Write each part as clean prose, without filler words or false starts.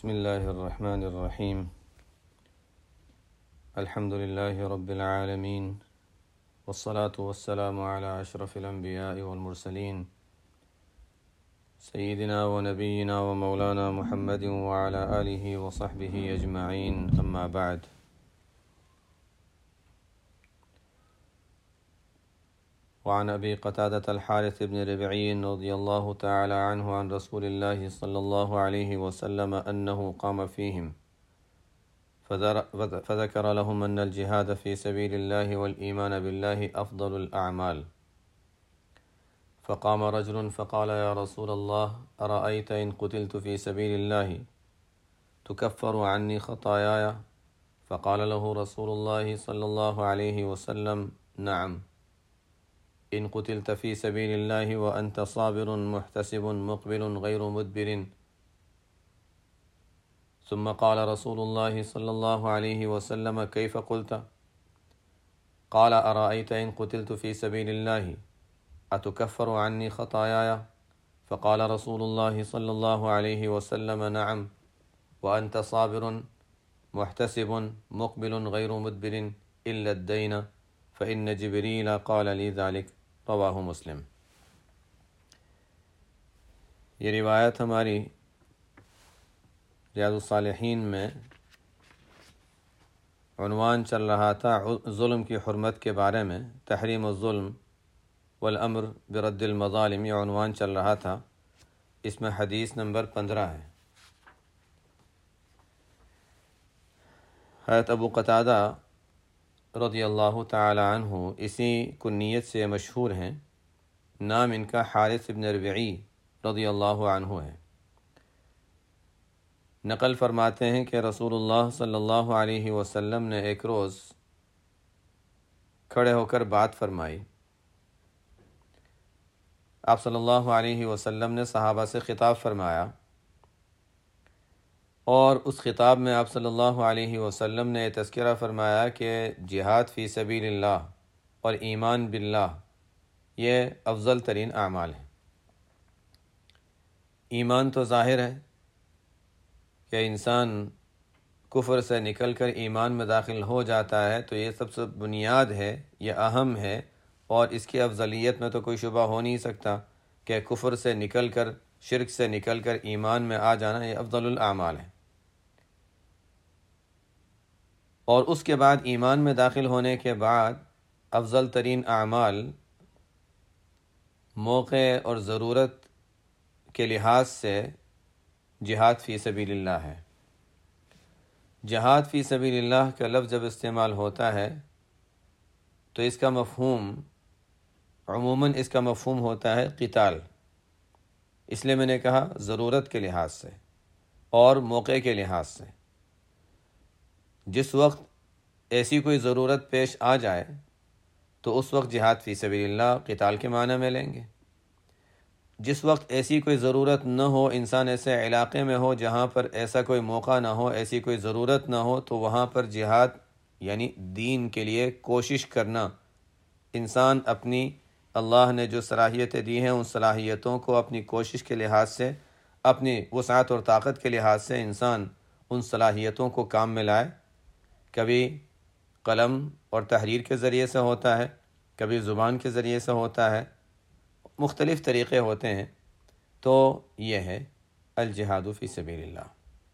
بسم الله الرحمن الرحيم. الحمد لله رب العالمين، والصلاة والسلام على أشرف الأنبياء والمرسلين سيدنا ونبينا ومولانا محمد وعلى آله وصحبه أجمعين، أما بعد. وعن أبي قتادة الحارث بن ربعي رضي الله تعالى عنه عن رسول الله صلى الله عليه وسلم أنه قام فيهم فذكر لهم أن الجهاد في سبيل الله والإيمان بالله أفضل الأعمال. فقام رجل فقال: يا رسول الله، أرأيت إن قتلت في سبيل الله تكفر عني خطاياي؟ فقال له رسول الله صلى الله عليه وسلم: نعم، إن قتلت في سبيل الله وأنت صابر محتسب مقبل غير مدبر. ثم قال رسول الله صلى الله عليه وسلم: كيف قلت؟ قال: أرأيت إن قتلت في سبيل الله أتكفر عني خطاياي؟ فقال رسول الله صلى الله عليه وسلم: نعم، وأنت صابر محتسب مقبل غير مدبر إلا الدين فإن جبريل قال لي ذلك. رواہ مسلم. یہ روایت ہماری ریاض الصالحین میں عنوان چل رہا تھا ظلم کی حرمت کے بارے میں، تحریم الظلم والامر برد المظالم، یہ عنوان چل رہا تھا. اس میں حدیث نمبر 15 ہے. حضرت ابو قتادہ رضی اللہ تعالی عنہ اسی کنیت سے مشہور ہیں. نام ان کا حارث بن ربعی رضی اللہ عنہ ہے. نقل فرماتے ہیں کہ رسول اللہ صلی اللہ علیہ وسلم نے ایک روز کھڑے ہو کر بات فرمائی. آپ صلی اللہ علیہ وسلم نے صحابہ سے خطاب فرمایا، اور اس خطاب میں آپ صلی اللہ علیہ وسلم نے تذکرہ فرمایا کہ جہاد فی سبیل اللہ اور ایمان باللہ یہ افضل ترین اعمال ہیں. ایمان تو ظاہر ہے کہ انسان کفر سے نکل کر ایمان میں داخل ہو جاتا ہے، تو یہ سب سے بنیاد ہے، یہ اہم ہے، اور اس کی افضلیت میں تو کوئی شبہ ہو نہیں سکتا کہ کفر سے نکل کر، شرک سے نکل کر ایمان میں آ جانا یہ افضل الاعمال ہے. اور اس کے بعد ایمان میں داخل ہونے کے بعد افضل ترین اعمال موقع اور ضرورت کے لحاظ سے جہاد فی سبیل اللہ ہے. جہاد فی سبیل اللہ کا لفظ جب استعمال ہوتا ہے تو اس کا مفہوم عموماً اس کا مفہوم ہوتا ہے قتال. اس لیے میں نے کہا ضرورت کے لحاظ سے اور موقع کے لحاظ سے. جس وقت ایسی کوئی ضرورت پیش آ جائے تو اس وقت جہاد فی سبیل اللہ قتال کے معنی میں لیں گے. جس وقت ایسی کوئی ضرورت نہ ہو، انسان ایسے علاقے میں ہو جہاں پر ایسا کوئی موقع نہ ہو، ایسی کوئی ضرورت نہ ہو، تو وہاں پر جہاد یعنی دین کے لیے کوشش کرنا. انسان اپنی اللہ نے جو صلاحیتیں دی ہیں ان صلاحیتوں کو اپنی کوشش کے لحاظ سے، اپنی وسعت اور طاقت کے لحاظ سے انسان ان صلاحیتوں کو کام میں لائے. کبھی قلم اور تحریر کے ذریعے سے ہوتا ہے، کبھی زبان کے ذریعے سے ہوتا ہے، مختلف طریقے ہوتے ہیں. تو یہ ہے الجہاد فی سبیل اللہ.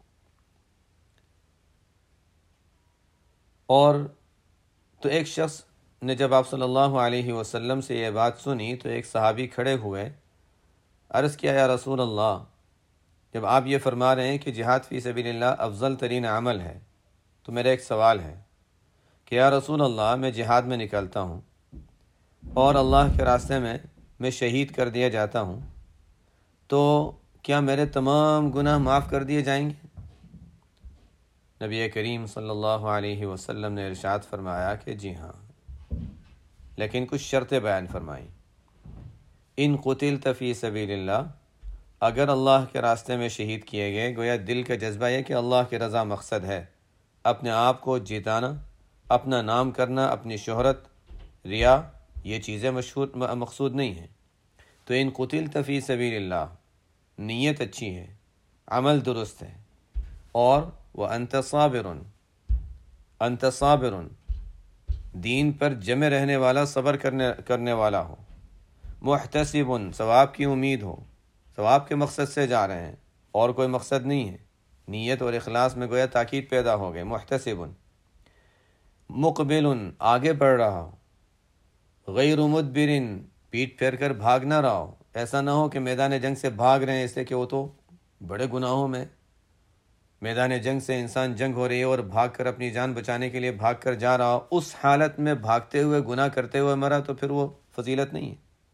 اور تو ایک شخص نے جب آپ صلی اللہ علیہ وسلم سے یہ بات سنی تو ایک صحابی کھڑے ہوئے، عرض کیا: یا رسول اللہ، جب آپ یہ فرما رہے ہیں کہ جہاد فی سبیل اللہ افضل ترین عمل ہے، تو میرا ایک سوال ہے کہ یا رسول اللہ، میں جہاد میں نکلتا ہوں اور اللہ کے راستے میں شہید کر دیا جاتا ہوں، تو کیا میرے تمام گناہ معاف کر دیے جائیں گے؟ نبی کریم صلی اللہ علیہ وسلم نے ارشاد فرمایا کہ جی ہاں، لیکن کچھ شرطیں بیان فرمائیں. ان قتلت فی سبیل اللہ، اگر اللہ کے راستے میں شہید کیے گئے، گویا دل کا جذبہ یہ کہ اللہ کی رضا مقصد ہے، اپنے آپ کو جیتانا، اپنا نام کرنا، اپنی شہرت، ریا، یہ چیزیں مقصود نہیں ہیں. تو ان قتلت فی سبیل اللہ، نیت اچھی ہے، عمل درست ہے، اور وَأَنْتَ صَابِرٌ، انت صابر، دین پر جمع رہنے والا، صبر کرنے والا ہو، محتسب، ثواب کی امید ہو، ثواب کے مقصد سے جا رہے ہیں اور کوئی مقصد نہیں ہے، نیت اور اخلاص میں گویا تاکید پیدا ہو گئے، محتسب، مقبل، آگے بڑھ رہا ہو، غیر مدبر، پیٹ پھیر کر بھاگ نہ رہا ہو، ایسا نہ ہو کہ میدان جنگ سے بھاگ رہے ہیں اس لیے کہ وہ تو بڑے گناہوں میں، میدان جنگ سے انسان جنگ ہو رہی ہے اور بھاگ کر اپنی جان بچانے کے لیے بھاگ کر جا رہا ہو، اس حالت میں بھاگتے ہوئے گناہ کرتے ہوئے مرا تو پھر وہ فضیلت نہیں ہے۔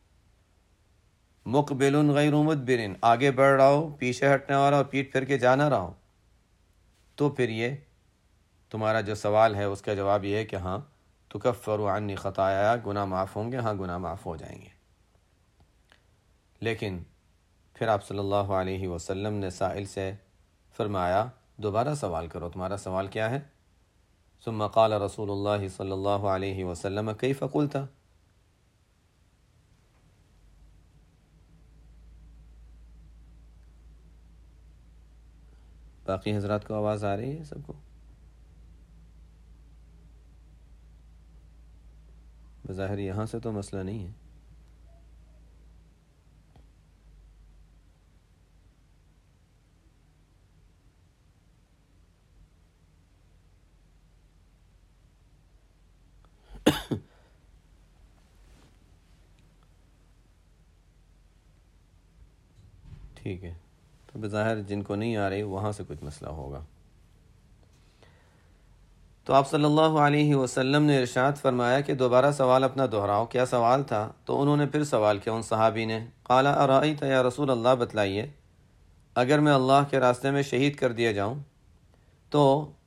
مقبل غیر مدبر، آگے بڑھ رہا ہو، پیچھے ہٹنے والا اور پیٹ پھر کے جا نہ رہا ہو، تو پھر یہ تمہارا جو سوال ہے اس کا جواب یہ ہے کہ ہاں تکفر عنی خطایا، گناہ معاف ہوں گے، ہاں گناہ معاف ہو جائیں گے۔ لیکن پھر آپ صلی اللہ علیہ وسلم نے سائل سے فرمایا دوبارہ سوال کرو، تمہارا سوال کیا ہے؟ ثم قال رسول اللہ صلی اللہ علیہ وسلم کیف قلت، باقی حضرات کو آواز آ رہی ہے سب کو؟ بظاہر یہاں سے تو مسئلہ نہیں ہے۔ ٹھیک ہے، تو بظاہر جن کو نہیں آ رہی وہاں سے کچھ مسئلہ ہوگا۔ تو آپ صلی اللہ علیہ وسلم نے ارشاد فرمایا کہ دوبارہ سوال اپنا دہراؤ، کیا سوال تھا؟ تو انہوں نے پھر سوال کیا ان صحابی نے، قال ارائیت یا رسول اللہ، بتلائیے اگر میں اللہ کے راستے میں شہید کر دیا جاؤں تو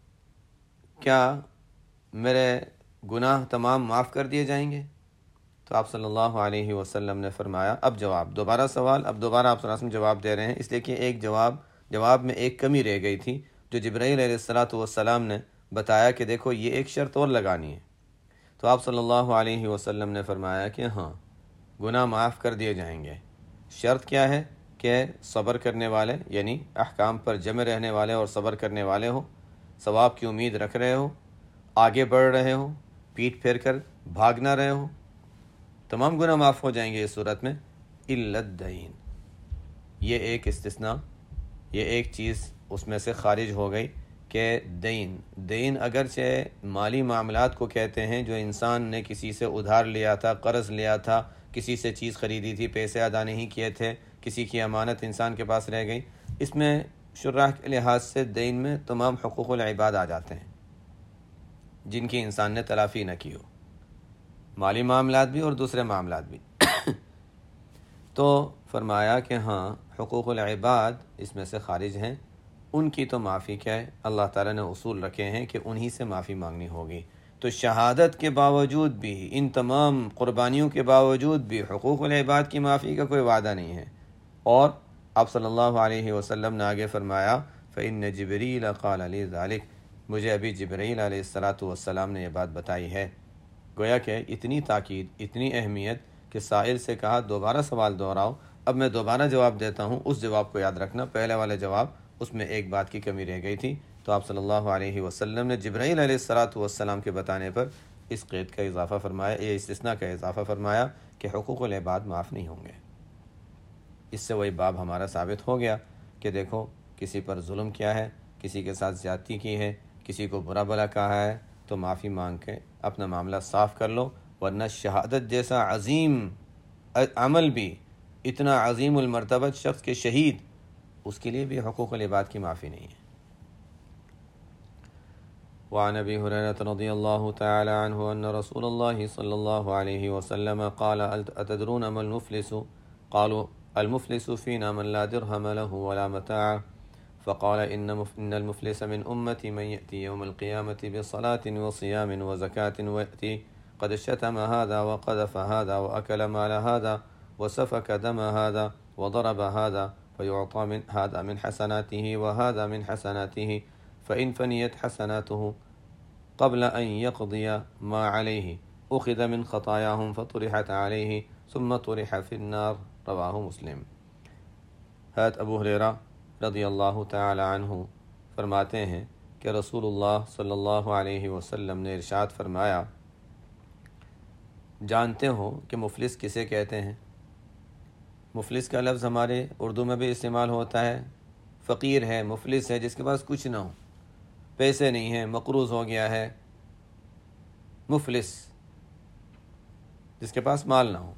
کیا میرے گناہ تمام معاف کر دیے جائیں گے؟ تو آپ صلی اللہ علیہ وسلم نے فرمایا، اب جواب، دوبارہ سوال، اب دوبارہ آپ صلی اللہ علیہ وسلم جواب دے رہے ہیں، اس لیے کہ ایک جواب میں ایک کمی رہ گئی تھی جو جبرائیل علیہ السلام نے بتایا کہ دیکھو یہ ایک شرط اور لگانی ہے۔ تو آپ صلی اللہ علیہ وسلم نے فرمایا کہ ہاں گناہ معاف کر دیے جائیں گے، شرط کیا ہے کہ صبر کرنے والے، یعنی احکام پر جمع رہنے والے اور صبر کرنے والے ہو، ثواب کی امید رکھ رہے ہو، آگے بڑھ رہے ہو، پیٹ پھیر کر بھاگ نہ رہے ہو، تمام گناہ معاف ہو جائیں گے اس صورت میں، الا الدین، یہ ایک استثناء، یہ ایک چیز اس میں سے خارج ہو گئی کہ دین اگرچہ مالی معاملات کو کہتے ہیں، جو انسان نے کسی سے ادھار لیا تھا، قرض لیا تھا، کسی سے چیز خریدی تھی، پیسے ادا نہیں کیے تھے، کسی کی امانت انسان کے پاس رہ گئی، اس میں شرح کے لحاظ سے دین میں تمام حقوق العباد آ جاتے ہیں جن کی انسان نے تلافی نہ کی ہو، مالی معاملات بھی اور دوسرے معاملات بھی۔ تو فرمایا کہ ہاں حقوق العباد اس میں سے خارج ہیں، ان کی تو معافی کیا ہے، اللہ تعالیٰ نے اصول رکھے ہیں کہ انہی سے معافی مانگنی ہوگی۔ تو شہادت کے باوجود بھی، ان تمام قربانیوں کے باوجود بھی حقوق العباد کی معافی کا کوئی وعدہ نہیں ہے۔ اور آپ صلی اللہ علیہ وسلم نے آگے فرمایا فإن جبریل قال لی ذلک، مجھے ابھی جبرائیل علیہ السلام نے یہ بات بتائی ہے۔ گویا کہ اتنی تاکید، اتنی اہمیت کہ سائل سے کہا دوبارہ سوال دہراؤ، اب میں دوبارہ جواب دیتا ہوں، اس جواب کو یاد رکھنا، پہلے والے جواب اس میں ایک بات کی کمی رہ گئی تھی۔ تو آپ صلی اللہ علیہ وسلم نے جبرائیل علیہ السلام کے بتانے پر اس قید کا اضافہ فرمایا، یہ استثناء کا اضافہ فرمایا کہ حقوق العباد معاف نہیں ہوں گے۔ اس سے وہی باب ہمارا ثابت ہو گیا کہ دیکھو کسی پر ظلم کیا ہے، کسی کے ساتھ زیادتی کی ہے، کسی کو برا بھلا کہا ہے، تو معافی مانگ کے اپنا معاملہ صاف کر لو، ورنہ شہادت جیسا عظیم عمل بھی، اتنا عظیم المرتبت شخص کے شہید، اس کے لیے بھی حقوق العباد کی معافی نہیں ہے۔ وعن ابی ہریرہ رضی اللہ تعالی عنہ ان رسول اللہ صلی اللہ علیہ وسلم قال اتدرون ما المفلس قالوا المفلس فينا من لا درهم له ولا متاع فقال إن المفلس من أمتي من يأتي يوم القيامة بصلاة وصيام وزكاة ويأتي قد شتم هذا وقذف هذا وأكل مال هذا وسفك دم هذا وضرب هذا فيعطى من هذا من حسناته وهذا من حسناته فإن فنيت حسناته قبل أن يقضي ما عليه أخذ من خطاياهم فطرحت عليه ثم طرح في النار، رواہ مسلم۔ حضرت ابو ہریرہ رضی اللہ تعالی عنہ فرماتے ہیں کہ رسول اللہ صلی اللہ علیہ وسلم نے ارشاد فرمایا، جانتے ہو کہ مفلس کسے کہتے ہیں؟ مفلس کا لفظ ہمارے اردو میں بھی استعمال ہوتا ہے۔ فقیر ہے، مفلس ہے، جس کے پاس کچھ نہ ہو، پیسے نہیں ہیں، مقروض ہو گیا ہے، مفلس، جس کے پاس مال نہ ہو۔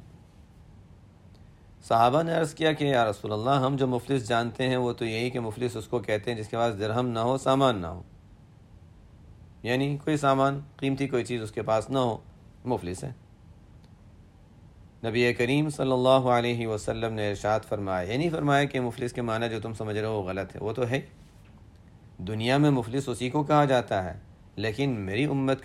صحابہ نے عرض کیا کہ یا رسول اللہ، ہم جو مفلس جانتے ہیں وہ تو یہی کہ مفلس اس کو کہتے ہیں جس کے پاس درہم نہ ہو، سامان نہ ہو، یعنی کوئی سامان، قیمتی کوئی چیز اس کے پاس نہ ہو، مفلس ہے۔ نبی کریم صلی اللہ علیہ وسلم نے ارشاد فرمایا، یہ نہیں فرمایا کہ مفلس کے معنی جو تم سمجھ رہے ہو وہ غلط ہے، وہ تو ہے، دنیا میں مفلس اسی کو کہا جاتا ہے، لیکن میری امت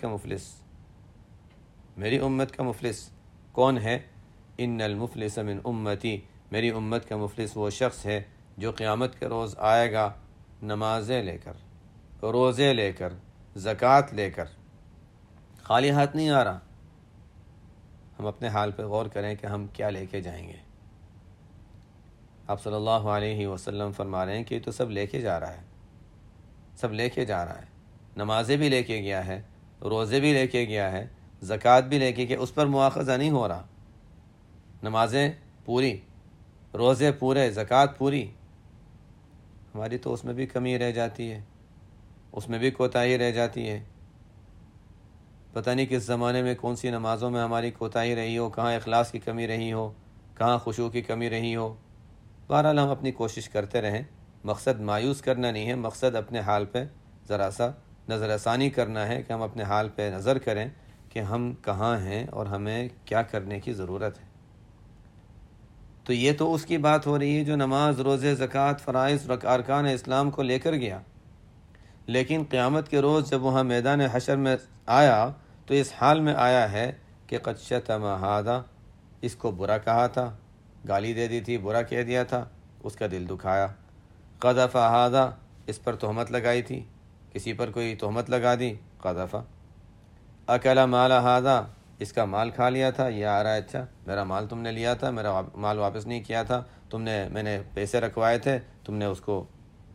کا مفلس کون ہے؟ ان المفلس من امتی، میری امت کا مفلس وہ شخص ہے جو قیامت کے روز آئے گا نمازیں لے کر، روزے لے کر، زکوٰۃ لے کر، خالی ہاتھ نہیں آ رہا۔ ہم اپنے حال پہ غور کریں کہ ہم کیا لے کے جائیں گے۔ آپ صلی اللہ علیہ وسلم فرما رہے ہیں کہ یہ تو سب لے کے جا رہا ہے، نمازیں بھی لے کے گیا ہے، روزے بھی لے کے گیا ہے، زکوٰۃ بھی لے کے گیا، اس پر مواخذہ نہیں ہو رہا۔ نمازیں پوری، روزے پورے، زکوٰۃ پوری، ہماری تو اس میں بھی کمی رہ جاتی ہے، اس میں بھی کوتاہی رہ جاتی ہے۔ پتہ نہیں کس زمانے میں کون سی نمازوں میں ہماری کوتاہی رہی ہو، کہاں اخلاص کی کمی رہی ہو، کہاں خشوع کی کمی رہی ہو۔ بہرحال ہم اپنی کوشش کرتے رہیں، مقصد مایوس کرنا نہیں ہے، مقصد اپنے حال پہ ذرا سا نظر ثانی کرنا ہے کہ ہم اپنے حال پہ نظر کریں کہ ہم کہاں ہیں اور ہمیں کیا کرنے کی ضرورت ہے۔ تو یہ تو اس کی بات ہو رہی ہے جو نماز، روزے، زکوٰۃ، فرائض، ارکان اسلام کو لے کر گیا، لیکن قیامت کے روز جب وہاں میدان حشر میں آیا تو اس حال میں آیا ہے کہ قد شتم ھذا، اس کو برا کہا تھا، گالی دے دی تھی، برا کہہ دیا تھا، اس کا دل دکھایا۔ قذف ھذا، اس پر تہمت لگائی تھی، کسی پر کوئی تہمت لگا دی، قذف۔ اکل مال ھذا، اس کا مال کھا لیا تھا، یہ آ رہا ہے، اچھا میرا مال تم نے لیا تھا، میرا مال واپس نہیں کیا تھا، میں نے پیسے رکھوائے تھے، تم نے اس کو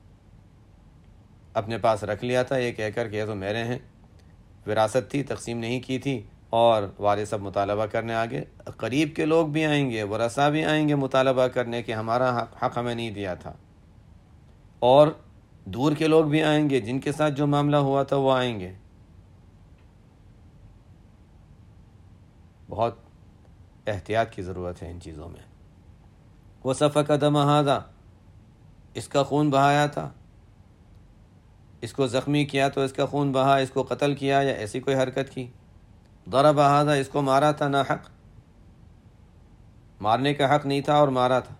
اپنے پاس رکھ لیا تھا، یہ کہہ کر کہ یہ تو میرے ہیں، وراثت تھی، تقسیم نہیں کی تھی، اور وارث سب مطالبہ کرنے آگے، قریب کے لوگ بھی آئیں گے، ورثاء بھی آئیں گے مطالبہ کرنے کہ ہمارا حق ہمیں نہیں دیا تھا، اور دور کے لوگ بھی آئیں گے، جن کے ساتھ جو معاملہ ہوا تھا وہ آئیں گے۔ بہت احتیاط کی ضرورت ہے ان چیزوں میں۔ وَسَفَكَ دَمَ ھذا، اس کا خون بہایا تھا، اس کو زخمی کیا تو اس کا خون بہا، اس کو قتل کیا یا ایسی کوئی حرکت کی۔ ضرب ھذا، اس کو مارا تھا ناحق، مارنے کا حق نہیں تھا اور مارا تھا۔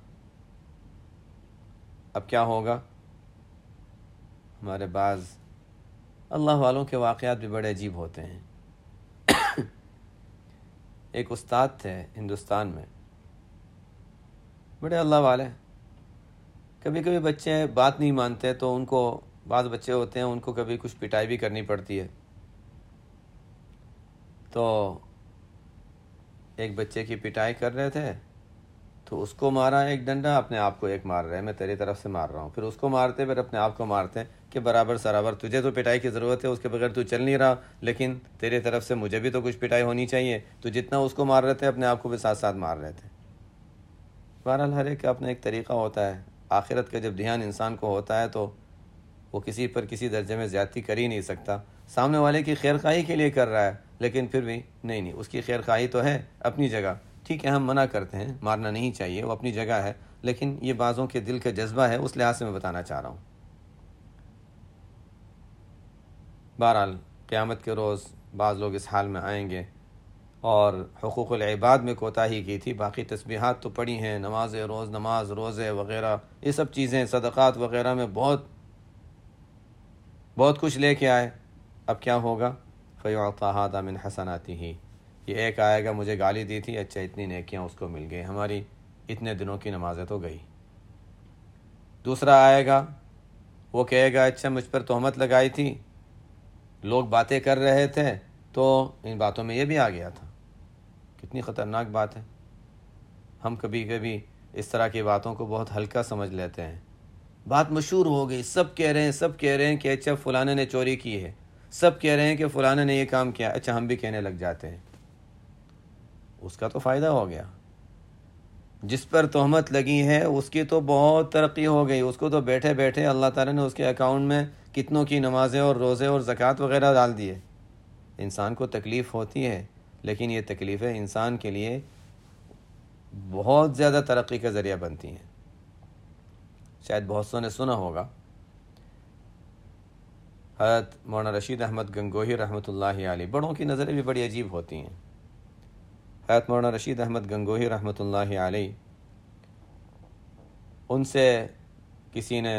اب کیا ہوگا؟ ہمارے بعض اللہ والوں کے واقعات بھی بڑے عجیب ہوتے ہیں۔ ایک استاد تھے ہندوستان میں، بڑے اللہ والے، کبھی کبھی بچے بات نہیں مانتے تو ان کو، بعض بچے ہوتے ہیں ان کو کبھی کچھ پٹائی بھی کرنی پڑتی ہے، تو ایک بچے کی پٹائی کر رہے تھے تو اس کو مارا ایک ڈنڈا، اپنے آپ کو ایک مار رہے ہیں، میں تیری طرف سے مار رہا ہوں، پھر اس کو مارتے، پھر اپنے آپ کو مارتے کہ برابر سرابر، تجھے تو پٹائی کی ضرورت ہے، اس کے بغیر تو چل نہیں رہا، لیکن تیری طرف سے مجھے بھی تو کچھ پٹائی ہونی چاہیے، تو جتنا اس کو مار رہے تھے اپنے آپ کو بھی ساتھ ساتھ مار رہے تھے۔ بہرحال ہر ایک کا اپنا ایک طریقہ ہوتا ہے، آخرت کا جب دھیان انسان کو ہوتا ہے تو وہ کسی پر کسی درجے میں زیادتی کر ہی نہیں سکتا، سامنے والے کی خیر خواہی کے لیے کر رہا ہے، لیکن پھر بھی نہیں، اس کی خیر خواہی تو ہے اپنی جگہ، ٹھیک ہے، ہم منع کرتے ہیں، مارنا نہیں چاہیے، وہ اپنی جگہ ہے، لیکن یہ بعضوں کے دل کا جذبہ ہے، اس لحاظ سے میں بتانا چاہ رہا ہوں۔ بہرحال قیامت کے روز بعض لوگ اس حال میں آئیں گے، اور حقوق العباد میں کوتاہی کی تھی، باقی تسبیحات تو پڑھی ہیں، نماز روزے وغیرہ، یہ سب چیزیں، صدقات وغیرہ میں بہت کچھ لے کے آئے۔ اب کیا ہوگا؟ فَيُعْطَى هَذَا مِنْ حَسَنَاتِهِ، یہ ایک آئے گا، مجھے گالی دی تھی، اچھا اتنی نیکیاں اس کو مل گئی، ہماری اتنے دنوں کی نمازیں تو گئی۔ دوسرا آئے گا، وہ کہے گا اچھا مجھ پر تہمت لگائی تھی، لوگ باتیں کر رہے تھے تو ان باتوں میں یہ بھی آ گیا تھا۔ کتنی خطرناک بات ہے، ہم کبھی کبھی اس طرح کی باتوں کو بہت ہلکا سمجھ لیتے ہیں، بات مشہور ہو گئی، سب کہہ رہے ہیں کہ اچھا فلانے نے چوری کی ہے، سب کہہ رہے ہیں کہ فلانے نے یہ کام کیا، اچھا ہم بھی کہنے لگ جاتے ہیں۔ اس کا تو فائدہ ہو گیا، جس پر تہمت لگی ہے اس کی تو بہت ترقی ہو گئی، اس کو تو بیٹھے بیٹھے اللہ تعالیٰ نے اس کے اکاؤنٹ میں کتنوں کی نمازیں اور روزے اور زکوٰۃ وغیرہ ڈال دیے۔ انسان کو تکلیف ہوتی ہے، لیکن یہ تکلیفیں انسان کے لیے بہت زیادہ ترقی کا ذریعہ بنتی ہیں۔ شاید بہت سو نے سنا ہوگا، حضرت مولانا رشید احمد گنگوہی رحمۃ اللہ علیہ، بڑوں کی نظریں بھی بڑی عجیب ہوتی ہیں۔ حضرت مولانا رشید احمد گنگوہی رحمۃ اللہ علیہ، ان سے کسی نے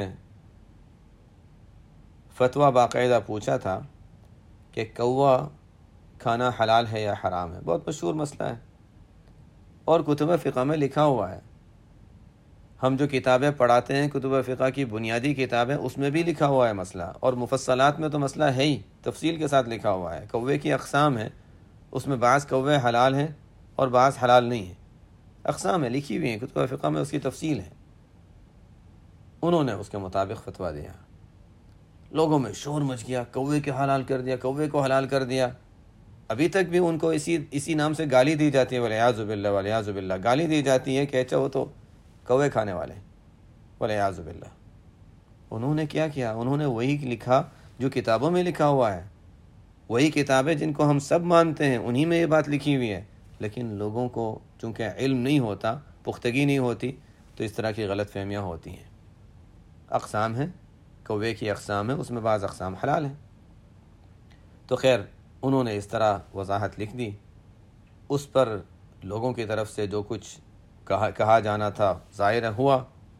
فتویٰ باقاعدہ پوچھا تھا کہ کوا کھانا حلال ہے یا حرام ہے، بہت مشہور مسئلہ ہے اور کتب فقہ میں لکھا ہوا ہے۔ ہم جو کتابیں پڑھاتے ہیں کتب فقہ کی بنیادی کتابیں، اس میں بھی لکھا ہوا ہے مسئلہ، اور مفصلات میں تو مسئلہ ہے ہی، تفصیل کے ساتھ لکھا ہوا ہے۔ کوے کی اقسام ہیں، اس میں بعض کوے حلال ہیں اور بعض حلال نہیں ہیں، اقسام ہیں لکھی ہوئی ہیں کتب فقہ میں، اس کی تفصیل ہے۔ انہوں نے اس کے مطابق فتویٰ دیا، لوگوں میں شور مچ گیا، کوے کے حلال کر دیا، کوے کو حلال کر دیا۔ ابھی تک بھی ان کو اسی نام سے گالی دی جاتی ہے، والعیاذ باللہ والعیاذ باللہ، گالی دی جاتی ہے کہ اچھا وہ تو کوے کھانے والے، والعیاذ باللہ۔ انہوں نے کیا کیا؟ انہوں نے وہی لکھا جو کتابوں میں لکھا ہوا ہے، وہی کتابیں جن کو ہم سب مانتے ہیں، انہی میں یہ بات لکھی ہوئی ہے، لیکن لوگوں کو چونکہ علم نہیں ہوتا، پختگی نہیں ہوتی، تو اس طرح کی غلط فہمیاں ہوتی ہیں۔ اقسام ہیں، کوے کی اقسام ہیں، اس میں بعض اقسام حلال ہیں۔ تو خیر انہوں نے اس طرح وضاحت لکھ دی، اس پر لوگوں کی طرف سے جو کچھ کہا جانا تھا ظاہر ہوا۔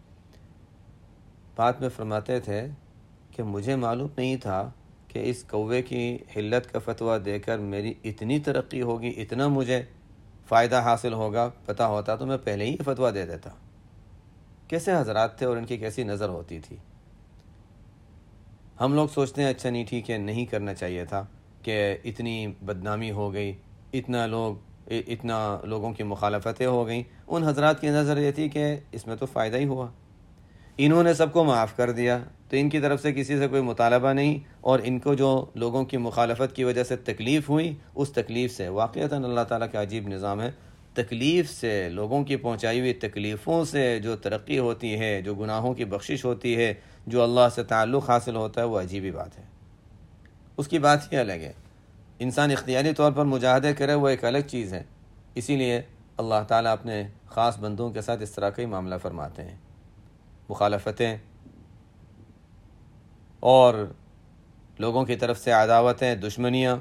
بعد میں فرماتے تھے کہ مجھے معلوم نہیں تھا کہ اس کوے کی حلت کا فتویٰ دے کر میری اتنی ترقی ہوگی، اتنا مجھے فائدہ حاصل ہوگا، پتہ ہوتا تو میں پہلے ہی فتویٰ دے دیتا۔ کیسے حضرات تھے اور ان کی کیسی نظر ہوتی تھی۔ ہم لوگ سوچتے ہیں اچھا نہیں ٹھیک ہے، نہیں کرنا چاہیے تھا کہ اتنی بدنامی ہو گئی، اتنا لوگوں کی مخالفتیں ہو گئیں۔ ان حضرات کی نظر یہ تھی کہ اس میں تو فائدہ ہی ہوا، انہوں نے سب کو معاف کر دیا، تو ان کی طرف سے کسی سے کوئی مطالبہ نہیں، اور ان کو جو لوگوں کی مخالفت کی وجہ سے تکلیف ہوئی، اس تکلیف سے واقعتاً اللہ تعالیٰ کا عجیب نظام ہے، تکلیف سے، لوگوں کی پہنچائی ہوئی تکلیفوں سے جو ترقی ہوتی ہے، جو گناہوں کی بخشش ہوتی ہے، جو اللہ سے تعلق حاصل ہوتا ہے، وہ عجیبی بات ہے۔ اس کی بات ہی الگ ہے۔ انسان اختیاری طور پر مجاہدے کرے، وہ ایک الگ چیز ہے۔ اسی لیے اللہ تعالیٰ اپنے خاص بندوں کے ساتھ اس طرح کا ہی معاملہ فرماتے ہیں۔ مخالفتیں اور لوگوں کی طرف سے عداوتیں، دشمنیاں،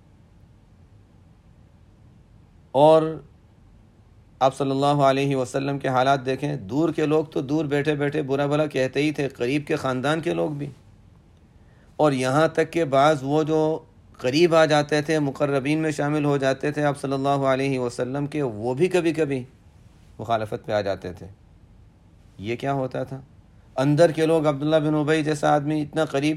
اور آپ صلی اللہ علیہ وسلم کے حالات دیکھیں، دور کے لوگ تو دور بیٹھے بیٹھے برا بھلا کہتے ہی تھے، قریب کے خاندان کے لوگ بھی، اور یہاں تک کہ بعض وہ جو قریب آ جاتے تھے، مقربین میں شامل ہو جاتے تھے آپ صلی اللہ علیہ وسلم کے، وہ بھی کبھی کبھی مخالفت پہ آ جاتے تھے۔ یہ کیا ہوتا تھا؟ اندر کے لوگ، عبداللہ بن ابی جیسا آدمی اتنا قریب،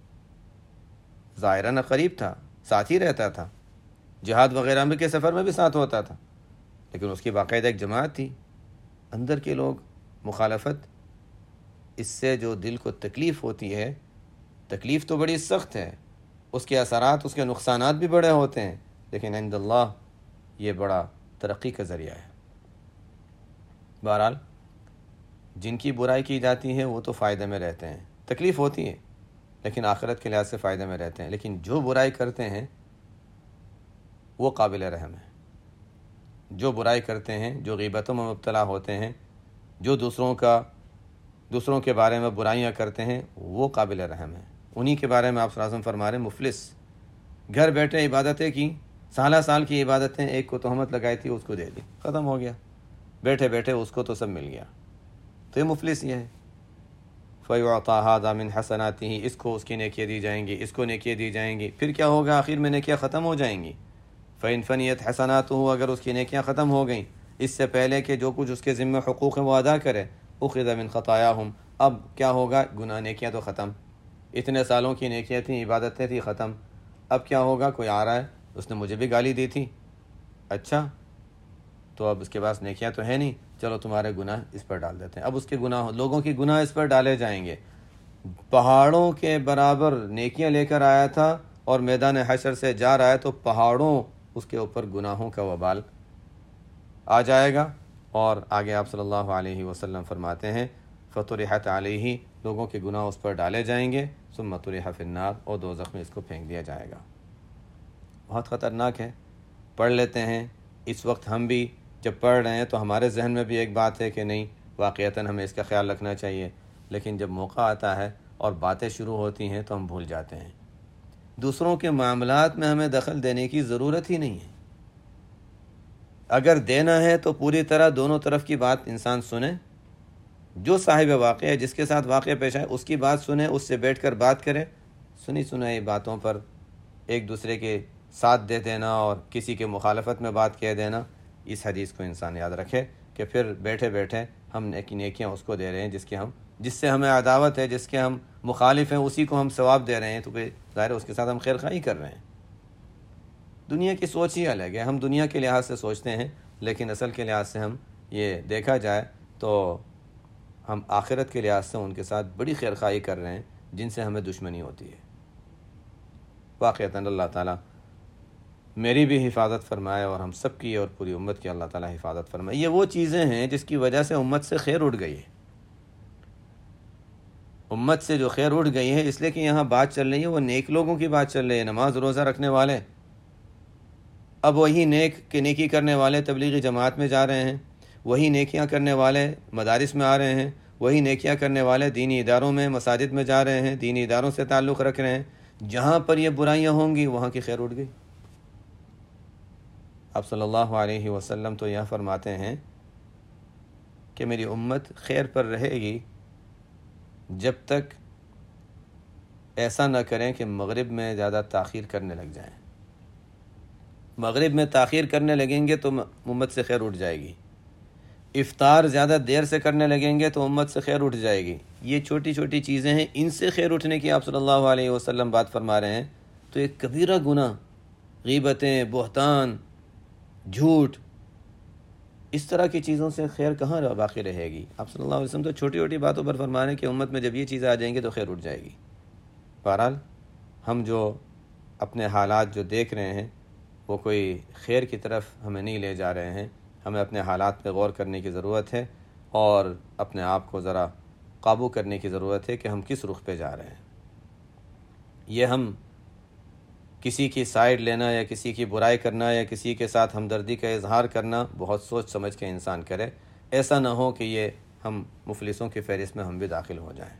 ظاہراً قریب تھا، ساتھ ہی رہتا تھا، جہاد وغیرہ میں کے سفر میں بھی ساتھ ہوتا تھا، لیکن اس کی باقاعدہ ایک جماعت تھی۔ اندر کے لوگ مخالفت، اس سے جو دل کو تکلیف ہوتی ہے، تکلیف تو بڑی سخت ہے، اس کے اثرات، اس کے نقصانات بھی بڑے ہوتے ہیں، لیکن عند اللہ یہ بڑا ترقی کا ذریعہ ہے۔ بہرحال جن کی برائی کی جاتی ہے وہ تو فائدے میں رہتے ہیں، تکلیف ہوتی ہے لیکن آخرت کے لحاظ سے فائدے میں رہتے ہیں، لیکن جو برائی کرتے ہیں وہ قابل رحم ہے۔ جو برائی کرتے ہیں، جو غیبتوں میں مبتلا ہوتے ہیں، جو دوسروں کے بارے میں برائیاں کرتے ہیں، وہ قابل رحم ہیں۔ انہی کے بارے میں آپ صلی اللہ علیہ وسلم فرما رہے ہیں، مفلس، گھر بیٹھے عبادتیں کی، سال کی عبادتیں، ایک کو تہمت لگائی تھی اس کو دے دی، ختم ہو گیا، بیٹھے بیٹھے اس کو تو سب مل گیا، تو یہ مفلس یہ ہے۔ فَيُعْطَى هَذَا مِنْ حَسَنَاتِهِ، اس کو اس کی نیکیاں دی جائیں گی، اس کو نیکیاں دی جائیں گی، پھر کیا ہوگا؟ آخر میں نیکیاں ختم ہو جائیں گی۔ فَإِنْ فَنِيَتْ حَسَنَاتُهُ، اگر اس کی نیکیاں ختم ہو گئیں، اس سے پہلے کہ جو کچھ اس کے ذمہ حقوق ہیں وہ ادا کرے، أُخِذَ مِنْ خَطَايَاهُمْ، اب کیا ہوگا؟ گناہ، نیکیاں تو ختم، اتنے سالوں کی نیکیاں تھیں، عبادتیں تھیں، ختم۔ اب کیا ہوگا؟ کوئی آ رہا ہے، اس نے مجھے بھی گالی دی تھی، اچھا تو اب اس کے پاس نیکیاں تو ہے نہیں، چلو تمہارے گناہ اس پر ڈال دیتے ہیں. اب اس کے گناہ، لوگوں کے گناہ اس پر ڈالے جائیں گے. پہاڑوں کے برابر نیکیاں لے کر آیا تھا اور میدان حشر سے جا رہا ہے تو پہاڑوں اس کے اوپر گناہوں کا وبال آ جائے گا. اور آگے آپ صلی اللہ علیہ وسلم فرماتے ہیں فطرحت علیہ، لوگوں کے گناہ اس پر ڈالے جائیں گے، ثم طرح فی النار، اور دوزخ میں اس کو پھینک دیا جائے گا. بہت خطرناک ہے. پڑھ لیتے ہیں اس وقت ہم بھی جب پڑھ رہے ہیں تو ہمارے ذہن میں بھی ایک بات ہے کہ نہیں واقعتاً ہمیں اس کا خیال رکھنا چاہیے، لیکن جب موقع آتا ہے اور باتیں شروع ہوتی ہیں تو ہم بھول جاتے ہیں. دوسروں کے معاملات میں ہمیں دخل دینے کی ضرورت ہی نہیں ہے. اگر دینا ہے تو پوری طرح دونوں طرف کی بات انسان سنے. جو صاحب واقعہ ہے، جس کے ساتھ واقعہ پیش آئے، اس کی بات سنے، اس سے بیٹھ کر بات کرے. سنی سنائی باتوں پر ایک دوسرے کے ساتھ دے دینا اور کسی کے مخالفت میں بات کہہ دینا، اس حدیث کو انسان یاد رکھے کہ پھر بیٹھے بیٹھے ہم نیکیاں اس کو دے رہے ہیں جس سے ہمیں عداوت ہے، جس کے ہم مخالف ہیں، اسی کو ہم ثواب دے رہے ہیں، تو ظاہر ہے اس کے ساتھ ہم خیر خواہی کر رہے ہیں. دنیا کی سوچ ہی الگ ہے. ہم دنیا کے لحاظ سے سوچتے ہیں، لیکن اصل کے لحاظ سے ہم یہ دیکھا جائے تو ہم آخرت کے لحاظ سے ان کے ساتھ بڑی خیر خواہی کر رہے ہیں جن سے ہمیں دشمنی ہوتی ہے. واقعتاً اللہ تعالیٰ میری بھی حفاظت فرمائے اور ہم سب کی اور پوری امت کی اللہ تعالیٰ حفاظت فرمائے. یہ وہ چیزیں ہیں جس کی وجہ سے امت سے خیر اٹھ گئی ہے. امت سے جو خیر اٹھ گئی ہے اس لیے کہ یہاں بات چل رہی ہے وہ نیک لوگوں کی بات چل رہی ہے، نماز روزہ رکھنے والے. اب وہی نیکی کرنے والے تبلیغی جماعت میں جا رہے ہیں، وہی نیکیاں کرنے والے مدارس میں آ رہے ہیں، وہی نیکیاں کرنے والے دینی اداروں میں مساجد میں جا رہے ہیں، دینی اداروں سے تعلق رکھ رہے ہیں. جہاں پر یہ برائیاں ہوں گی وہاں کی خیر اٹھ گئی. آپ صلی اللہ علیہ وسلم تو یہ فرماتے ہیں کہ میری امت خیر پر رہے گی جب تک ایسا نہ کریں کہ مغرب میں زیادہ تاخیر کرنے لگ جائیں. مغرب میں تاخیر کرنے لگیں گے تو امت سے خیر اٹھ جائے گی. افطار زیادہ دیر سے کرنے لگیں گے تو امت سے خیر اٹھ جائے گی. یہ چھوٹی چھوٹی چیزیں ہیں، ان سے خیر اٹھنے کی آپ صلی اللہ علیہ وسلم بات فرما رہے ہیں. تو ایک کبیرہ گناہ، غیبتیں، بہتان، جھوٹ، اس طرح کی چیزوں سے خیر کہاں باقی رہے گی. آپ صلی اللہ علیہ وسلم تو چھوٹی چھوٹی باتوں پر فرما رہے ہیں کہ امت میں جب یہ چیزیں آ جائیں گی تو خیر اٹھ جائے گی. بہرحال ہم جو اپنے حالات جو دیکھ رہے ہیں وہ کوئی خیر کی طرف ہمیں نہیں لے جا رہے ہیں. ہمیں اپنے حالات پہ غور کرنے کی ضرورت ہے اور اپنے آپ کو ذرا قابو کرنے کی ضرورت ہے کہ ہم کس رخ پہ جا رہے ہیں. یہ ہم کسی کی سائیڈ لینا یا کسی کی برائی کرنا یا کسی کے ساتھ ہمدردی کا اظہار کرنا بہت سوچ سمجھ کے انسان کرے. ایسا نہ ہو کہ یہ ہم مفلسوں کی فہرست میں ہم بھی داخل ہو جائیں.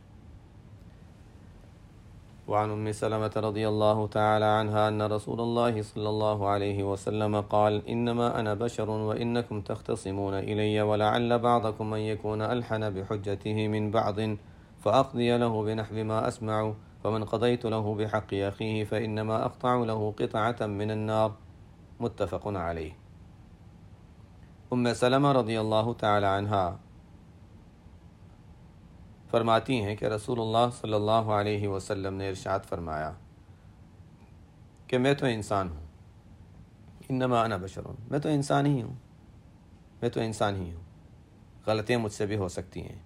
وعن ام سلمة رضی اللہ تعالی عنها ان رسول اللہ صلی اللہ علیہ وسلم قال انما انا بشر وانکم تختصمون الی ولعل بعضکم ان یکون الحن بحجته من بعض فاقضی له بنحو ما اسمع فمن قضيت له بحق أخيه فإنما أقطع له قطعة من النار. متفق علیہ. ام سلمہ رضی اللہ تعالی عنہ فرماتی ہیں کہ رسول اللہ صلی اللہ علیہ وسلم نے ارشاد فرمایا کہ میں تو انسان ہوں. انما انا بشر، میں تو انسان ہی ہوں، میں تو انسان ہی ہوں. غلطیاں مجھ سے بھی ہو سکتی ہیں.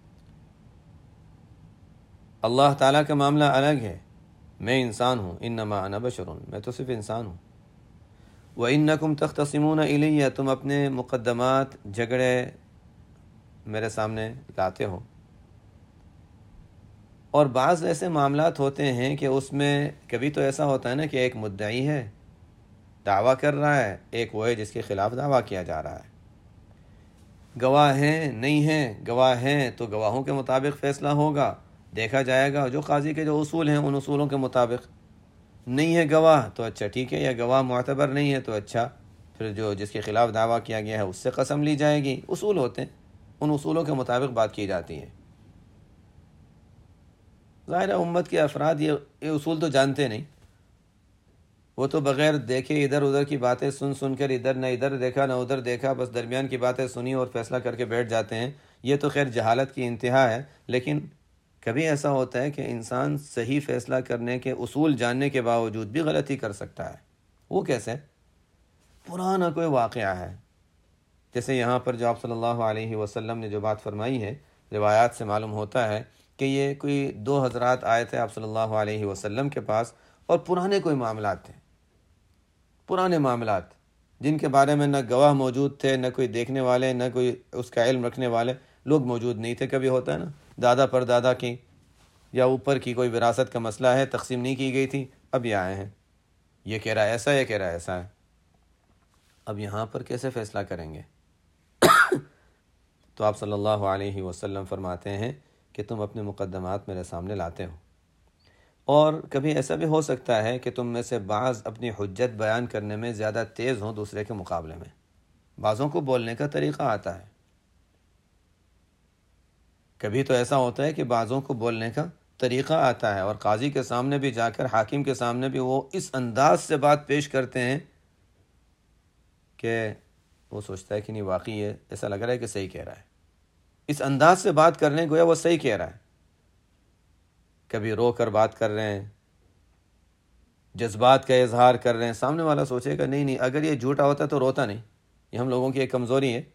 اللہ تعالیٰ کا معاملہ الگ ہے. میں انسان ہوں، انما انا بشر، میں تو صرف انسان ہوں. وَإِنَّكُمْ تَخْتَصِمُونَ إِلَيَّ، تم اپنے مقدمات جھگڑے میرے سامنے لاتے ہو. اور بعض ایسے معاملات ہوتے ہیں کہ اس میں کبھی تو ایسا ہوتا ہے نا کہ ایک مدعی ہے دعویٰ کر رہا ہے، ایک وہ ہے جس کے خلاف دعویٰ کیا جا رہا ہے. گواہ ہیں نہیں ہیں، گواہ ہیں تو گواہوں کے مطابق فیصلہ ہوگا، دیکھا جائے گا جو قاضی کے جو اصول ہیں ان اصولوں کے مطابق. نہیں ہے گواہ تو اچھا ٹھیک ہے، یا گواہ معتبر نہیں ہے تو اچھا پھر جو جس کے خلاف دعویٰ کیا گیا ہے اس سے قسم لی جائے گی. اصول ہوتے ہیں، ان اصولوں کے مطابق بات کی جاتی ہے. ظاہر ہے امت کے افراد یہ اصول تو جانتے نہیں، وہ تو بغیر دیکھے ادھر ادھر کی باتیں سن کر ادھر نہ ادھر دیکھا نہ ادھر دیکھا، بس درمیان کی باتیں سنی اور فیصلہ کر کے بیٹھ جاتے ہیں. یہ تو خیر جہالت کی انتہا ہے. لیکن کبھی ایسا ہوتا ہے کہ انسان صحیح فیصلہ کرنے کے اصول جاننے کے باوجود بھی غلطی کر سکتا ہے. وہ کیسے؟ پرانا کوئی واقعہ ہے، جیسے یہاں پر جو آپ صلی اللہ علیہ وسلم نے جو بات فرمائی ہے، روایات سے معلوم ہوتا ہے کہ یہ کوئی 2 حضرات آئے تھے آپ صلی اللہ علیہ وسلم کے پاس، اور پرانے کوئی معاملات تھے، پرانے معاملات جن کے بارے میں نہ گواہ موجود تھے، نہ کوئی دیکھنے والے، نہ کوئی اس کا علم رکھنے والے لوگ موجود نہیں تھے۔ کبھی ہوتا ہے نا، دادا پر دادا کی یا اوپر کی کوئی وراثت کا مسئلہ ہے، تقسیم نہیں کی گئی تھی، اب یہ آئے ہیں، یہ کہہ رہا ہے ایسا ہے، یہ کہہ رہا ہے ایسا ہے۔ اب یہاں پر کیسے فیصلہ کریں گے؟ تو آپ صلی اللہ علیہ وسلم فرماتے ہیں کہ تم اپنے مقدمات میرے سامنے لاتے ہو، اور کبھی ایسا بھی ہو سکتا ہے کہ تم میں سے بعض اپنی حجت بیان کرنے میں زیادہ تیز ہوں دوسرے کے مقابلے میں، بعضوں کو بولنے کا طریقہ آتا ہے۔ کبھی تو ایسا ہوتا ہے کہ بعضوں کو بولنے کا طریقہ آتا ہے، اور قاضی کے سامنے بھی جا کر، حاکم کے سامنے بھی وہ اس انداز سے بات پیش کرتے ہیں کہ وہ سوچتا ہے کہ نہیں، واقعی یہ ایسا لگ رہا ہے کہ صحیح کہہ رہا ہے، اس انداز سے بات کرنے گویا وہ صحیح کہہ رہا ہے۔ کبھی رو کر بات کر رہے ہیں، جذبات کا اظہار کر رہے ہیں، سامنے والا سوچے گا نہیں نہیں، اگر یہ جھوٹا ہوتا تو روتا نہیں۔ یہ ہم لوگوں کی ایک کمزوری ہے،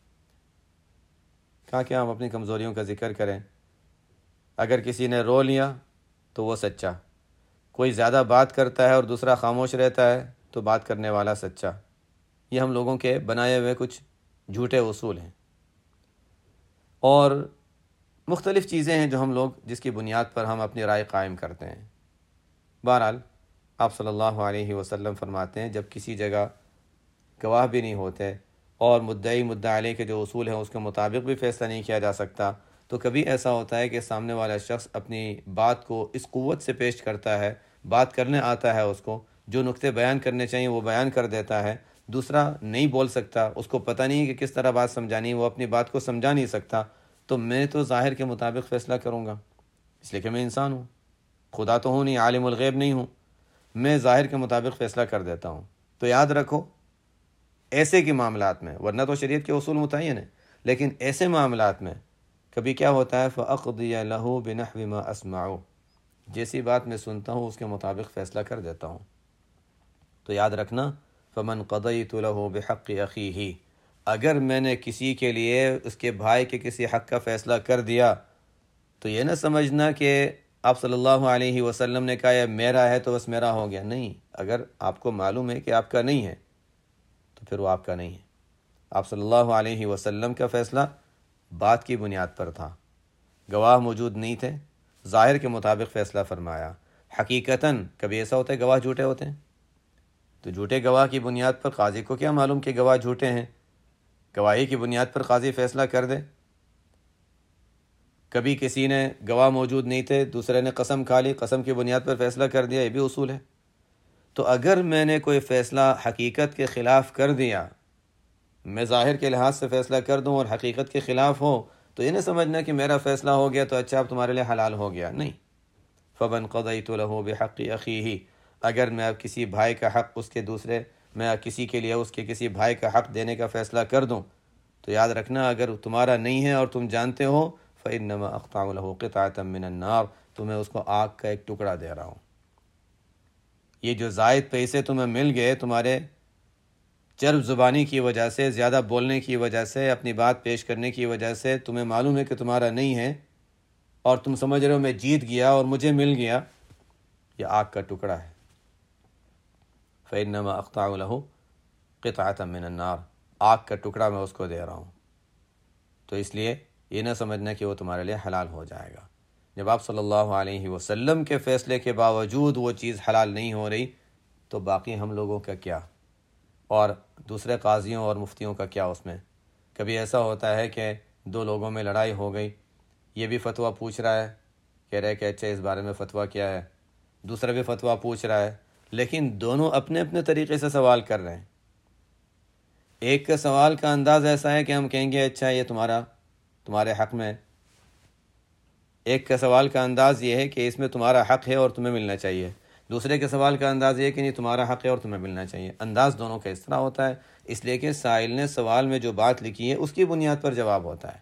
کہا کہ ہم اپنی کمزوریوں کا ذکر کریں۔ اگر کسی نے رو لیا تو وہ سچا، کوئی زیادہ بات کرتا ہے اور دوسرا خاموش رہتا ہے تو بات کرنے والا سچا۔ یہ ہم لوگوں کے بنائے ہوئے کچھ جھوٹے اصول ہیں، اور مختلف چیزیں ہیں جو ہم لوگ، جس کی بنیاد پر ہم اپنی رائے قائم کرتے ہیں۔ بہرحال آپ صلی اللہ علیہ وسلم فرماتے ہیں جب کسی جگہ گواہ بھی نہیں ہوتے اور مدعی مدعا علیہ کے جو اصول ہیں اس کے مطابق بھی فیصلہ نہیں کیا جا سکتا، تو کبھی ایسا ہوتا ہے کہ سامنے والا شخص اپنی بات کو اس قوت سے پیش کرتا ہے، بات کرنے آتا ہے، اس کو جو نقطے بیان کرنے چاہیے وہ بیان کر دیتا ہے، دوسرا نہیں بول سکتا، اس کو پتہ نہیں کہ کس طرح بات سمجھانی، وہ اپنی بات کو سمجھا نہیں سکتا، تو میں تو ظاہر کے مطابق فیصلہ کروں گا، اس لیے کہ میں انسان ہوں، خدا تو ہوں نہیں، عالم الغیب نہیں ہوں، میں ظاہر کے مطابق فیصلہ کر دیتا ہوں۔ تو یاد رکھو ایسے کے معاملات میں، ورنہ تو شریعت کے اصول متعین ہیں، لیکن ایسے معاملات میں کبھی کیا ہوتا ہے، فَأَقْضِيَ لَهُ بِنَحْوِ مَا أَسْمَعُ، جیسی بات میں سنتا ہوں اس کے مطابق فیصلہ کر دیتا ہوں۔ تو یاد رکھنا، فَمَنْ قَضَيْتُ لَهُ بِحَقِّ أَخِيهِ، اگر میں نے کسی کے لیے اس کے بھائی کے کسی حق کا فیصلہ کر دیا تو یہ نہ سمجھنا کہ آپ صلی اللہ علیہ وسلم نے کہا یہ میرا ہے تو بس میرا ہو گیا، نہیں، اگر آپ کو معلوم ہے کہ آپ کا نہیں ہے تو پھر وہ آپ کا نہیں ہے۔ آپ صلی اللہ علیہ وسلم کا فیصلہ بات کی بنیاد پر تھا، گواہ موجود نہیں تھے، ظاہر کے مطابق فیصلہ فرمایا۔ حقیقتاً کبھی ایسا ہوتا ہے گواہ جھوٹے ہوتے ہیں، تو جھوٹے گواہ کی بنیاد پر قاضی کو کیا معلوم کہ گواہ جھوٹے ہیں، گواہی کی بنیاد پر قاضی فیصلہ کر دے۔ کبھی کسی نے گواہ موجود نہیں تھے، دوسرے نے قسم کھا لی، قسم کی بنیاد پر فیصلہ کر دیا، یہ بھی اصول ہے۔ تو اگر میں نے کوئی فیصلہ حقیقت کے خلاف کر دیا، میں ظاہر کے لحاظ سے فیصلہ کر دوں اور حقیقت کے خلاف ہو، تو یہ نہ سمجھنا کہ میرا فیصلہ ہو گیا تو اچھا اب تمہارے لیے حلال ہو گیا، نہیں۔ فَمَنْ قَضَيْتُ لَهُ بِحَقِّ أَخِيهِ، اگر میں اب کسی بھائی کا حق میں کسی کے لیے اس کے کسی بھائی کا حق دینے کا فیصلہ کر دوں، تو یاد رکھنا اگر تمہارا نہیں ہے اور تم جانتے ہو، فَإِنَّمَا أَقْطَعُ لَهُ قِطْعَةً مِّنَ النَّارِ، تو میں اس کو آگ کا ایک ٹکڑا دے رہا ہوں۔ یہ جو زائد پیسے تمہیں مل گئے تمہارے چرب زبانی کی وجہ سے، زیادہ بولنے کی وجہ سے، اپنی بات پیش کرنے کی وجہ سے، تمہیں معلوم ہے کہ تمہارا نہیں ہے اور تم سمجھ رہے ہو میں جیت گیا اور مجھے مل گیا، یہ آگ کا ٹکڑا ہے۔ فَإِنَّمَا أَقْطَعُ لَهُ قِطْعَةً مِّنَ النَّارِ، آگ کا ٹکڑا میں اس کو دے رہا ہوں۔ تو اس لیے یہ نہ سمجھنا کہ وہ تمہارے لیے حلال ہو جائے گا۔ جب آپ صلی اللہ علیہ وسلم کے فیصلے کے باوجود وہ چیز حلال نہیں ہو رہی، تو باقی ہم لوگوں کا کیا، اور دوسرے قاضیوں اور مفتیوں کا کیا اس میں؟ کبھی ایسا ہوتا ہے کہ دو لوگوں میں لڑائی ہو گئی، یہ بھی فتویٰ پوچھ رہا ہے، کہہ رہے کہ اچھا اس بارے میں فتویٰ کیا ہے، دوسرا بھی فتویٰ پوچھ رہا ہے، لیکن دونوں اپنے اپنے طریقے سے سوال کر رہے ہیں۔ ایک کا سوال کا انداز ایسا ہے کہ ہم کہیں گے اچھا یہ تمہارے حق میں، ایک کا سوال کا انداز یہ ہے کہ اس میں تمہارا حق ہے اور تمہیں ملنا چاہیے، دوسرے کے سوال کا انداز یہ ہے کہ نہیں تمہارا حق ہے اور تمہیں ملنا چاہیے۔ انداز دونوں کا اس طرح ہوتا ہے، اس لیے کہ سائل نے سوال میں جو بات لکھی ہے اس کی بنیاد پر جواب ہوتا ہے۔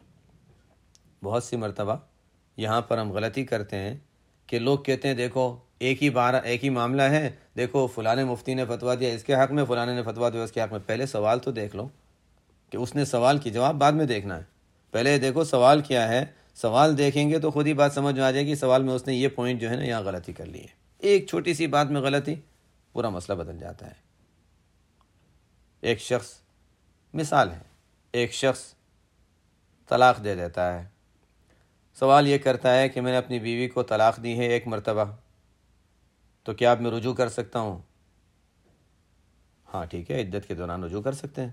بہت سی مرتبہ یہاں پر ہم غلطی کرتے ہیں کہ لوگ کہتے ہیں دیکھو ایک ہی معاملہ ہے، دیکھو فلاں مفتی نے فتویٰ دیا اس کے حق میں، فلاں نے فتویٰ دیا اس کے حق میں، پہلے سوال تو دیکھ لو کہ اس نے سوال کی، جواب بعد میں دیکھنا ہے، پہلے دیکھو سوال کیا ہے، سوال دیکھیں گے تو خود ہی بات سمجھ میں آ جائے گی، سوال میں اس نے یہ پوائنٹ جو ہے نا یہاں غلطی کر لی ہے، ایک چھوٹی سی بات میں غلطی پورا مسئلہ بدل جاتا ہے۔ ایک شخص، مثال ہے، ایک شخص طلاق دے دیتا ہے، سوال یہ کرتا ہے کہ میں نے اپنی بیوی کو طلاق دی ہے 1 مرتبہ، تو کیا اب میں رجوع کر سکتا ہوں؟ ہاں ٹھیک ہے، عدت کے دوران رجوع کر سکتے ہیں،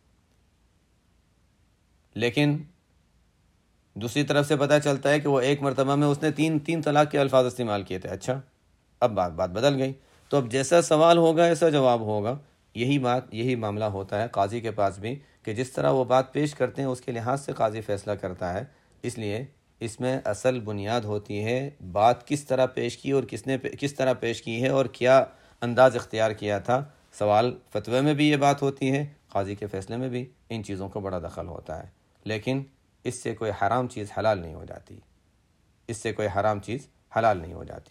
لیکن دوسری طرف سے پتہ چلتا ہے کہ وہ 1 مرتبہ میں اس نے تین طلاق کے الفاظ استعمال کیے تھے، اچھا اب بات بدل گئی، تو اب جیسا سوال ہوگا ایسا جواب ہوگا۔ یہی معاملہ ہوتا ہے قاضی کے پاس بھی، کہ جس طرح وہ بات پیش کرتے ہیں اس کے لحاظ سے قاضی فیصلہ کرتا ہے، اس لیے اس میں اصل بنیاد ہوتی ہے بات کس طرح پیش کی اور کس نے کس طرح پیش کی ہے اور کیا انداز اختیار کیا تھا۔ سوال فتوے میں بھی یہ بات ہوتی ہے، قاضی کے فیصلے میں بھی ان چیزوں کو بڑا دخل ہوتا ہے، لیکن اس سے کوئی حرام چیز حلال نہیں ہو جاتی، اس سے کوئی حرام چیز حلال نہیں ہو جاتی۔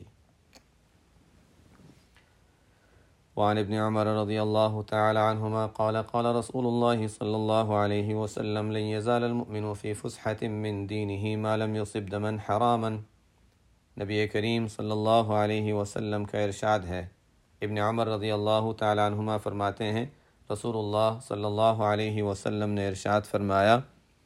وعن ابن عمر رضی اللہ تعالی عنہما قال قال رسول اللہ صلی اللہ علیہ وسلم لن يزال المؤمن في فسحة من دینه ما لم يصب دما حراما۔ نبی کریم صلی اللہ علیہ وسلم کا ارشاد ہے، ابن عمر رضی اللہ تعالی عنہما فرماتے ہیں رسول اللہ صلی اللہ علیہ وسلم نے ارشاد فرمایا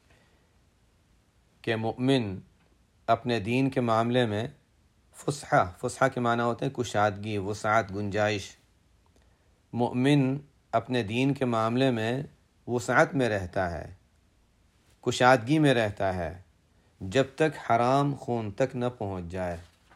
کہ مومن اپنے دین کے معاملے میں فسحہ کے معنی ہوتے ہیں کشادگی، وسعت، گنجائش، مومن اپنے دین کے معاملے میں وسعت میں رہتا ہے، کشادگی میں رہتا ہے، جب تک حرام خون تک نہ پہنچ جائے۔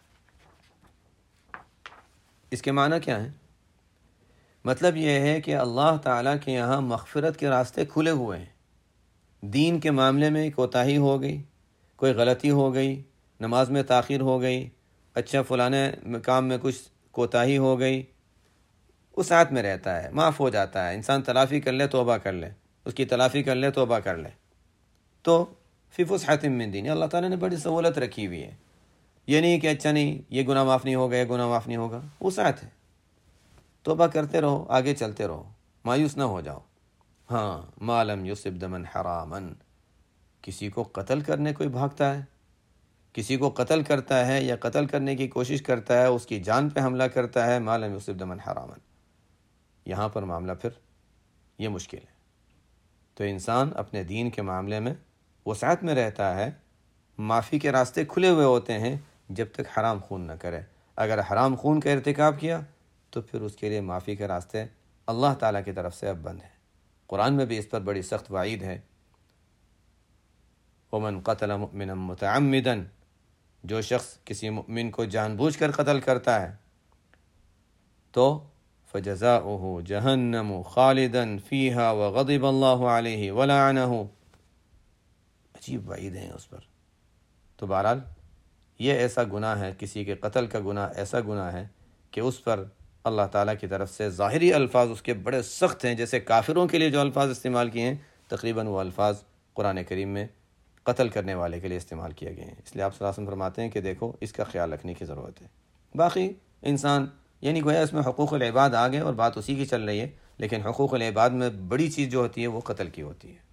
اس کے معنی کیا ہیں؟ مطلب یہ ہے کہ اللہ تعالیٰ کے یہاں مغفرت کے راستے کھلے ہوئے ہیں، دین کے معاملے میں کوتاہی ہو گئی، کوئی غلطی ہو گئی، نماز میں تاخیر ہو گئی، اچھا فلانے کام میں کچھ کوتاہی ہو گئی، وسعت میں رہتا ہے، معاف ہو جاتا ہے، انسان تلافی کر لے توبہ کر لے، اس کی تلافی کر لے توبہ کر لے، تو فی فسحۃ من دین، اللہ تعالیٰ نے بڑی سہولت رکھی ہوئی ہے، یہ نہیں کہ اچھا نہیں یہ گناہ معاف نہیں ہوگا، یہ گناہ معاف نہیں ہوگا، وسعت ہے، توبہ کرتے رہو، آگے چلتے رہو، مایوس نہ ہو جاؤ۔ ہاں ما لم یصب دما حراما، کسی کو قتل کرنے کوئی بھاگتا ہے، کسی کو قتل کرتا ہے یا قتل کرنے کی کوشش کرتا ہے، اس کی جان پہ حملہ کرتا ہے، ما لم یصب دما حراما، یہاں پر معاملہ پھر یہ مشکل ہے۔ تو انسان اپنے دین کے معاملے میں وسعت میں رہتا ہے، معافی کے راستے کھلے ہوئے ہوتے ہیں جب تک حرام خون نہ کرے، اگر حرام خون کا ارتکاب کیا تو پھر اس کے لیے معافی کے راستے اللہ تعالیٰ کی طرف سے اب بند ہیں۔ قرآن میں بھی اس پر بڑی سخت وعید ہے، وَمَنْ قَتَلَ مُؤْمِنًا مُتَعَمِّدًا، جو شخص کسی مؤمن کو جان بوجھ کر قتل کرتا ہے تو فَجَزَاؤُهُ جَهَنَّمُ خَالِدًا فِيهَا وَغَضِبَ اللَّهُ عَلَيْهِ وَلَعَنَهُ، عجیب وعید ہیں اس پر۔ تو بہرحال یہ ایسا گناہ ہے، کسی کے قتل کا گناہ ایسا گناہ ہے کہ اس پر اللہ تعالیٰ کی طرف سے ظاہری الفاظ اس کے بڑے سخت ہیں، جیسے کافروں کے لیے جو الفاظ استعمال کیے ہیں تقریباً وہ الفاظ قرآن کریم میں قتل کرنے والے کے لیے استعمال کیے گئے ہیں۔ اس لیے آپ صلی اللہ علیہ وسلم فرماتے ہیں کہ دیکھو اس کا خیال رکھنے کی ضرورت ہے۔ باقی انسان یعنی گویا اس میں حقوق العباد آ گئے اور بات اسی کی چل رہی ہے، لیکن حقوق العباد میں بڑی چیز جو ہوتی ہے وہ قتل کی ہوتی ہے۔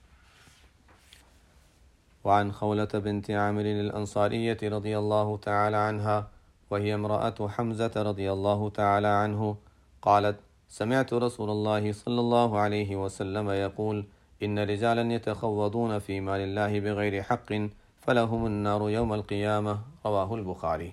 وعن خولة بنت عامر الأنصارية رضي الله تعالى عنها وهي امرأة حمزة رضي الله تعالى عنه قالت سمعت رسول الله صلى الله عليه وسلم يقول إن رجالا يتخوضون في مال الله بغير حق فلهم النار يوم القيامة، رواه البخاری۔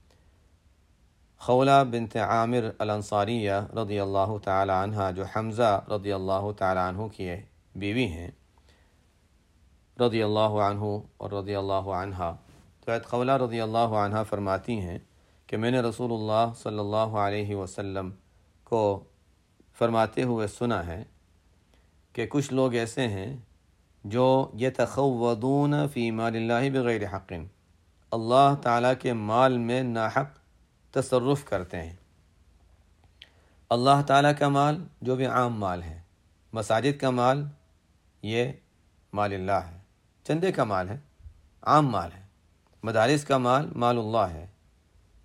خولہ بنت عامر الانصاریہ رضی اللہ تعالی عنہ، جو حمزہ رضی اللہ تعالی عنہ کی بیوی ہیں، رضی اللہ عنہ اور رضی اللہ عنہ، تو حضرت خولہ رضی اللہ عنہ فرماتی ہیں کہ میں نے رسول اللہ صلی اللہ علیہ وسلم کو فرماتے ہوئے سنا ہے کہ کچھ لوگ ایسے ہیں جو یتخوضون فی مال اللہ بغیر حق، اللہ تعالیٰ کے مال میں ناحق تصرف کرتے ہیں۔ اللہ تعالیٰ کا مال جو بھی عام مال ہے، مساجد کا مال یہ مال اللہ ہے، چندے کا مال ہے، عام مال ہے، مدارس کا مال مال اللہ ہے،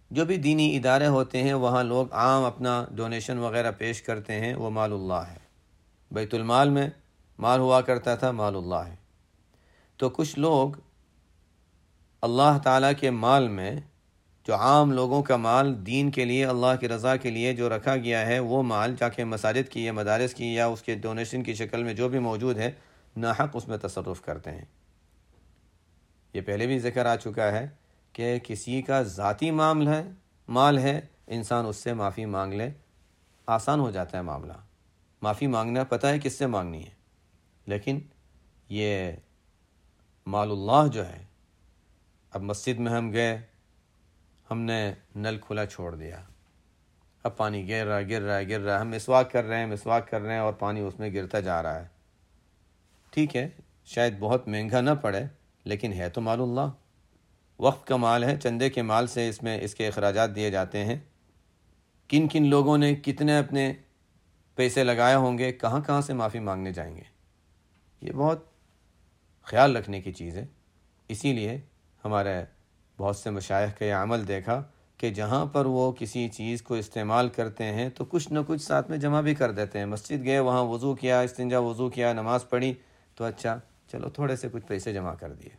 جو بھی دینی ادارے ہوتے ہیں وہاں لوگ عام اپنا ڈونیشن وغیرہ پیش کرتے ہیں، وہ مال اللہ ہے۔ بیت المال میں مال ہوا کرتا تھا، مال اللہ ہے۔ تو کچھ لوگ اللہ تعالیٰ کے مال میں، جو عام لوگوں کا مال دین کے لیے، اللہ کی رضا کے لیے جو رکھا گیا ہے، وہ مال جا کے مساجد کی یا مدارس کی یا اس کے ڈونیشن کی شکل میں جو بھی موجود ہے، ناحق اس میں تصرف کرتے ہیں۔ یہ پہلے بھی ذکر آ چکا ہے کہ کسی کا ذاتی مال ہے، انسان اس سے معافی مانگ لے، آسان ہو جاتا ہے معاملہ۔ معافی مانگنا پتہ ہے کس سے مانگنی ہے، لیکن یہ مال اللہ جو ہے، اب مسجد میں ہم گئے، ہم نے نل کھلا چھوڑ دیا، اب پانی گر رہا ہے، ہم مسواک کر رہے ہیں اور پانی اس میں گرتا جا رہا ہے۔ ٹھیک ہے، شاید بہت مہنگا نہ پڑے، لیکن ہے تو مال اللہ، وقت کا مال ہے، چندے کے مال سے اس کے اخراجات دیے جاتے ہیں۔ کن لوگوں نے کتنے اپنے پیسے لگائے ہوں گے، کہاں سے معافی مانگنے جائیں گے۔ یہ بہت خیال رکھنے کی چیز ہے۔ اسی لیے ہمارے بہت سے مشائخ کا یہ عمل دیکھا کہ جہاں پر وہ کسی چیز کو استعمال کرتے ہیں تو کچھ نہ کچھ ساتھ میں جمع بھی کر دیتے ہیں۔ مسجد گئے، وہاں وضو کیا، استنجا وضو کیا، نماز پڑھی، تو اچھا چلو تھوڑے سے کچھ پیسے جمع کر دیے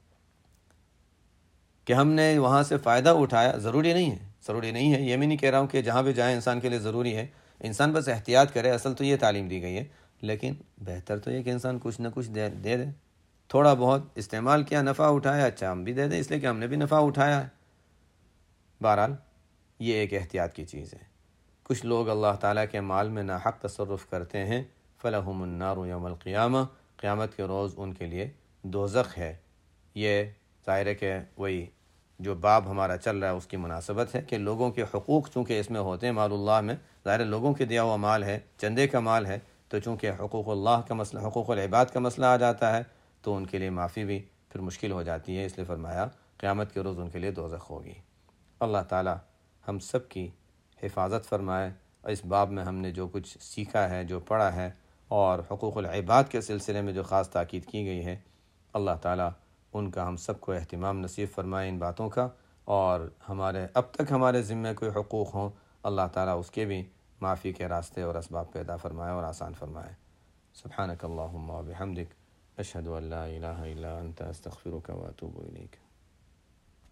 کہ ہم نے وہاں سے فائدہ اٹھایا۔ ضروری نہیں ہے، یہ بھی نہیں کہہ رہا ہوں کہ جہاں بھی جائیں انسان کے لیے ضروری ہے، انسان بس احتیاط کرے، اصل تو یہ تعلیم دی گئی ہے، لیکن بہتر تو یہ کہ انسان کچھ نہ کچھ دے دے۔ تھوڑا بہت استعمال کیا، نفع اٹھایا، اچھا ہم بھی دے دیں، اس لیے کہ ہم نے بھی نفع اٹھایا ہے۔ بہرحال یہ ایک احتیاط کی چیز ہے۔ کچھ لوگ اللہ تعالیٰ کے مال میں ناحق تصرف کرتے ہیں، فَلَهُمُ النَّارُ يَوْمَ الْقِيَامَةِ، قیامت کے روز ان کے لیے دوزخ ہے۔ یہ ظاہر ہے کہ وہی جو باب ہمارا چل رہا ہے اس کی مناسبت ہے کہ لوگوں کے حقوق چونکہ اس میں ہوتے ہیں، مال اللہ میں ظاہر ہے لوگوں کے دیا ہوا مال ہے، چندے کا مال ہے، تو چونکہ حقوق اللہ کا مسئلہ، حقوق العباد کا مسئلہ آ جاتا ہے، تو ان کے لیے معافی بھی پھر مشکل ہو جاتی ہے۔ اس لیے فرمایا قیامت کے روز ان کے لیے دوزخ ہوگی۔ اللہ تعالی ہم سب کی حفاظت فرمائے، اور اس باب میں ہم نے جو کچھ سیکھا ہے، جو پڑھا ہے، اور حقوق العباد کے سلسلے میں جو خاص تاکید کی گئی ہے، اللہ تعالی ان کا ہم سب کو اہتمام نصیب فرمائے ان باتوں کا، اور اب تک ہمارے ذمے کوئی حقوق ہوں، اللہ تعالی اس کے بھی معافی کے راستے اور اسباب پیدا فرمائے اور آسان فرمائے۔ سبحانک اللہم و بحمدک، اشہد ان لا الہ الا انت، استغفرک و اتوب الیک۔